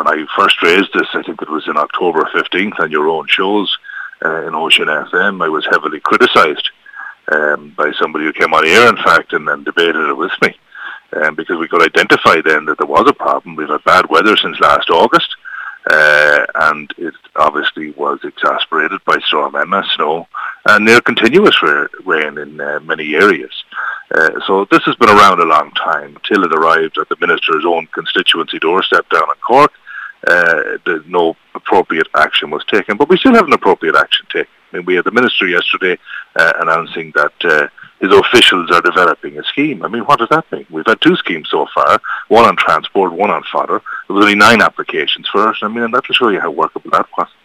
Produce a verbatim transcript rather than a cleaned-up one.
when I first raised this, I think it was in October fifteenth on your own shows uh, in Ocean F M, I was heavily criticised um, by somebody who came on air, in fact, and, and debated it with me. Um, because we could identify then that there was a problem. We've had bad weather since last August, uh, and it obviously was exacerbated by Storm Emma, snow, and near continuous ra- rain in uh, many areas. Uh, so this has been around a long time, till it arrived at the Minister's own constituency doorstep down in Cork. Uh, the, no appropriate action was taken, but we still have an appropriate action taken. I mean, we had the Minister yesterday uh, announcing that uh, his officials are developing a scheme. I mean, what does that mean? We've had two schemes so far, one on transport, one on fodder. There was only nine applications for it. I mean, and that'll show you how workable that was.